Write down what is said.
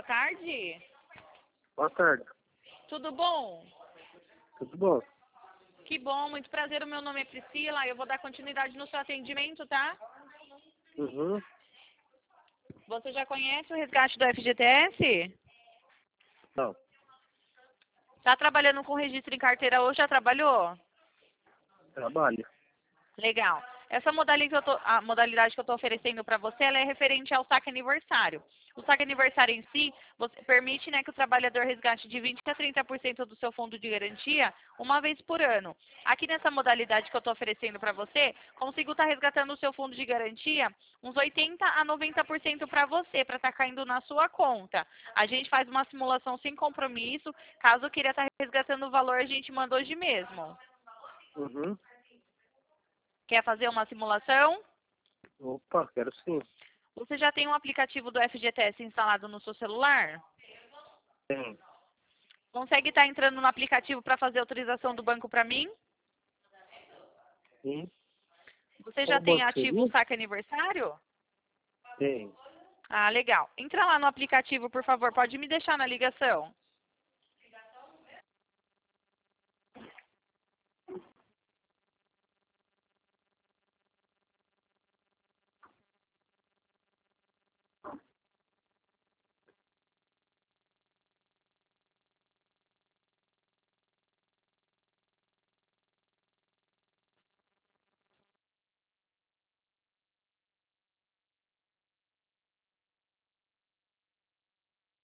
boa tarde. Boa tarde. Tudo bom? Tudo bom? Que bom, muito prazer. O meu nome é Priscila. Eu vou dar continuidade no seu atendimento, tá? Uhum. Você já conhece o resgate do FGTS? Não. Tá trabalhando com registro em carteira hoje? Já trabalhou? Trabalho. Legal. Essa a modalidade que eu estou oferecendo para você, ela é referente ao saque aniversário. O saque aniversário em si, você permite, né, que o trabalhador resgate de 20% a 30% do seu fundo de garantia uma vez por ano. Aqui nessa modalidade que eu estou oferecendo para você, consigo estar resgatando o seu fundo de garantia uns 80% a 90% para você, para estar caindo na sua conta. A gente faz uma simulação sem compromisso. Caso eu queira estar resgatando o valor, a gente manda hoje mesmo. Uhum. Quer fazer uma simulação? Opa, quero sim. Você já tem um aplicativo do FGTS instalado no seu celular? Tem. Consegue estar entrando no aplicativo para fazer a autorização do banco para mim? Sim. Você já Qual tem banco ativo o seria? saque aniversário? Tem. Ah, legal. Entra lá no aplicativo, por favor. Pode me deixar na ligação.